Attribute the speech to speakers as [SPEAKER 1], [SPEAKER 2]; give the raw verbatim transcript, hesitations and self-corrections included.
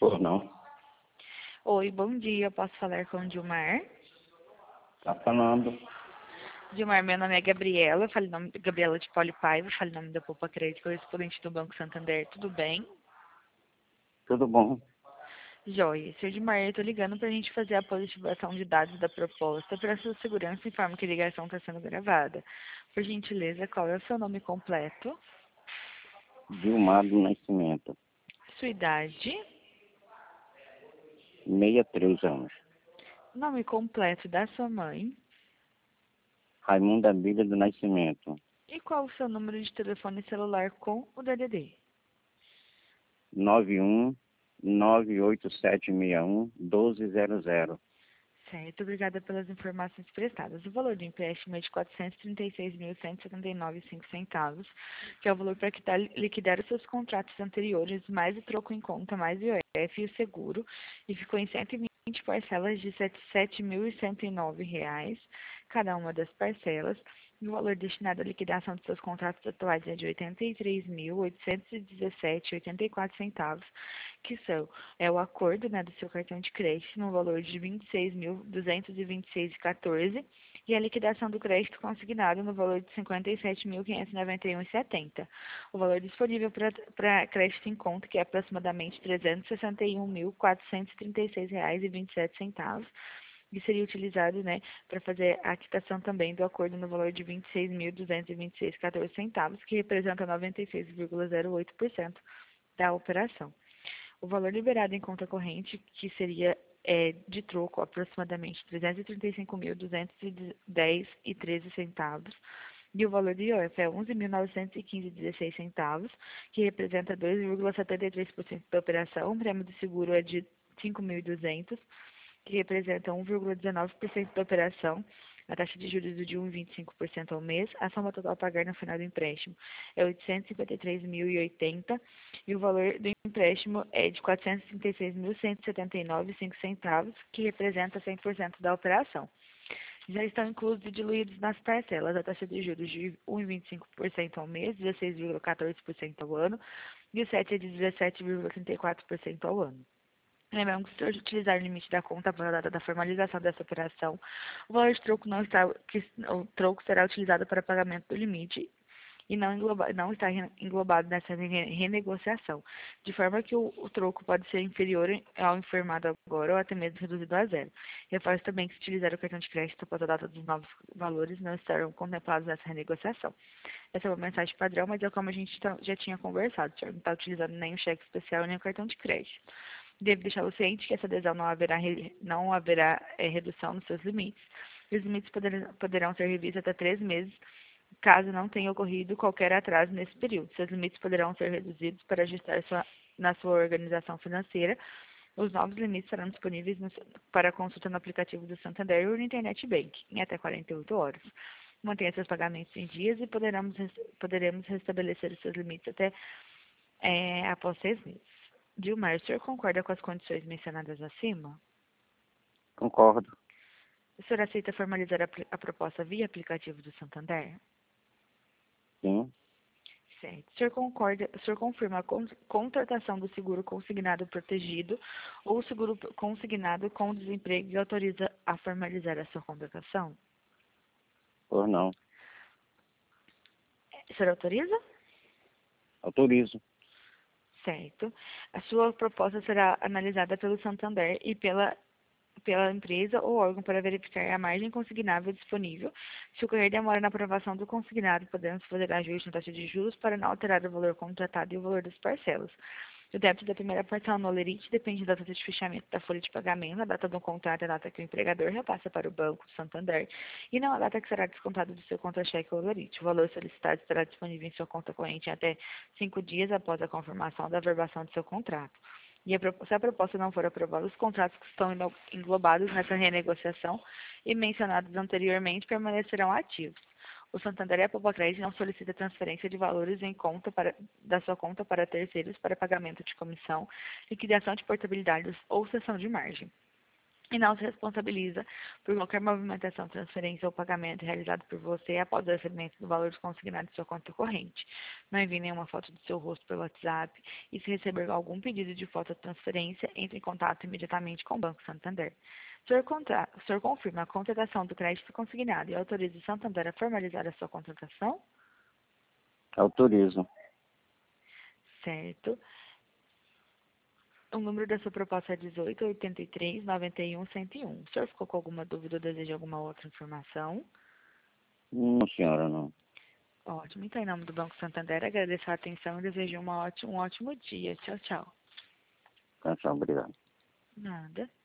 [SPEAKER 1] Ou não.
[SPEAKER 2] Oi, bom dia. Posso falar com o Dilmar?
[SPEAKER 1] Tá falando.
[SPEAKER 2] Dilmar, meu nome é Gabriela, eu falo em nome Gabriela de Pauli Paiva, falo em nome da Poupa Crédito, correspondente do Banco Santander. Tudo bem?
[SPEAKER 1] Tudo bom?
[SPEAKER 2] Joia. Senhor Dilmar, eu tô ligando pra gente fazer a positivação de dados da proposta. Para sua segurança, informo que a ligação está sendo gravada. Por gentileza, qual é o seu nome completo?
[SPEAKER 1] Vilmar do Nascimento.
[SPEAKER 2] Sua idade?
[SPEAKER 1] sessenta e três anos.
[SPEAKER 2] Nome completo da sua mãe?
[SPEAKER 1] Raimunda Bíblia do Nascimento.
[SPEAKER 2] E qual o seu número de telefone celular com o D D D?
[SPEAKER 1] nove um nove oito sete seis um um dois zero zero.
[SPEAKER 2] Certo, obrigada pelas informações prestadas. O valor do empréstimo é de quatrocentos e trinta e seis mil, cento e setenta e nove vírgula cinco centavos, que é o valor para quitar, liquidar os seus contratos anteriores, mais o troco em conta, mais o I O F e o seguro, e ficou em cento e vinte parcelas de sete mil e cento e nove reais, cada uma das parcelas. E o valor destinado à liquidação dos seus contratos atuais é de oitenta e três mil, oitocentos e dezessete reais e oitenta e quatro centavos, que são é o acordo, né, do seu cartão de crédito no valor de vinte e seis mil, duzentos e vinte e seis reais e quatorze centavos e a liquidação do crédito consignado no valor de cinquenta e sete mil, quinhentos e noventa e um reais e setenta centavos. O valor disponível para crédito em conta, que é aproximadamente trezentos e sessenta e um mil, quatrocentos e trinta e seis reais e vinte e sete centavos, e seria utilizado, né, para fazer a quitação também do acordo no valor de vinte e seis mil, duzentos e vinte e seis reais e quatorze centavos, que representa noventa e seis vírgula zero oito por cento da operação. O valor liberado em conta corrente, que seria é, de troco aproximadamente trezentos e trinta e cinco mil, duzentos e dez reais e treze centavos, e o valor do I O F é onze mil, novecentos e quinze reais e dezesseis centavos, que representa dois vírgula setenta e três por cento da operação. O prêmio do seguro é de cinco mil e duzentos reais, que representa um vírgula dezenove por cento da operação. A taxa de juros é de um vírgula vinte e cinco por cento ao mês. A soma total a pagar no final do empréstimo é oitocentos e cinquenta e três mil e oitenta e o valor do empréstimo é de quatrocentos e trinta e seis mil, cento e setenta e nove reais e cinco centavos, que representa cem por cento da operação. Já estão inclusos e diluídos nas parcelas a taxa de juros de um vírgula vinte e cinco por cento ao mês, dezesseis vírgula quatorze por cento ao ano, e o sete é de dezessete vírgula trinta e quatro por cento ao ano. Lembrando que se você utilizar o limite da conta para a data da formalização dessa operação, o valor de troco não está, que, o troco será utilizado para pagamento do limite e não, engloba, não está englobado nessa renegociação, de forma que o, o troco pode ser inferior ao informado agora ou até mesmo reduzido a zero. Reforço também que se utilizar o cartão de crédito após a data dos novos valores não estarão contemplados nessa renegociação. Essa é uma mensagem padrão, mas é como a gente tá, já tinha conversado, o senhor não está utilizando nem o cheque especial nem o cartão de crédito. Devo deixá-lo ciente que essa adesão não haverá, não haverá é, redução nos seus limites. E os limites poder, poderão ser revistos até três meses, caso não tenha ocorrido qualquer atraso nesse período. Seus limites poderão ser reduzidos para ajustar sua, na sua organização financeira. Os novos limites serão disponíveis no, para consulta no aplicativo do Santander ou no Internet Bank em até quarenta e oito horas. Mantenha seus pagamentos em dias e poderemos, poderemos restabelecer os seus limites até é, após seis meses. Dilmar, o senhor concorda com as condições mencionadas acima?
[SPEAKER 1] Concordo.
[SPEAKER 2] O senhor aceita formalizar a, a proposta via aplicativo do Santander?
[SPEAKER 1] Sim.
[SPEAKER 2] Certo. O senhor concorda, o senhor confirma a con contratação do seguro consignado protegido ou seguro consignado com desemprego e autoriza a formalizar a sua contratação?
[SPEAKER 1] Ou não.
[SPEAKER 2] O senhor autoriza?
[SPEAKER 1] Autorizo.
[SPEAKER 2] Certo. A sua proposta será analisada pelo Santander e pela, pela empresa ou órgão para verificar a margem consignável disponível. Se ocorrer demora na aprovação do consignado, podemos fazer ajuste na taxa de juros para não alterar o valor contratado e o valor das parcelas. O débito da primeira parcela no Olerite depende da data de fechamento da folha de pagamento, a data do contrato é a data que o empregador repassa para o Banco Santander, e não a data que será descontado do seu contra-cheque ou Olerite. O valor solicitado estará disponível em sua conta corrente em até cinco dias após a confirmação da averbação do seu contrato. E a, se a proposta não for aprovada, os contratos que estão englobados nessa renegociação e mencionados anteriormente permanecerão ativos. O Santander e a Poupa Crédito não solicita transferência de valores em conta para, da sua conta para terceiros para pagamento de comissão, liquidação de portabilidade ou cessão de margem. e não se responsabiliza por qualquer movimentação, transferência ou pagamento realizado por você após o recebimento do valor consignado em sua conta corrente. Não envie nenhuma foto do seu rosto pelo WhatsApp e, se receber algum pedido de foto de transferência, entre em contato imediatamente com o Banco Santander. O senhor, contra... o senhor confirma a contratação do crédito consignado e autoriza o Santander a formalizar a sua contratação?
[SPEAKER 1] Autorizo.
[SPEAKER 2] Certo. O número da sua proposta é dezoito, oitenta e três, noventa e um, cento e um. O senhor ficou com alguma dúvida ou deseja alguma outra informação?
[SPEAKER 1] Não, senhora, não.
[SPEAKER 2] Ótimo. Então, em nome do Banco Santander, agradeço a atenção e desejo uma ótimo, um ótimo dia. Tchau, tchau.
[SPEAKER 1] Tá, tchau, obrigado.
[SPEAKER 2] Nada.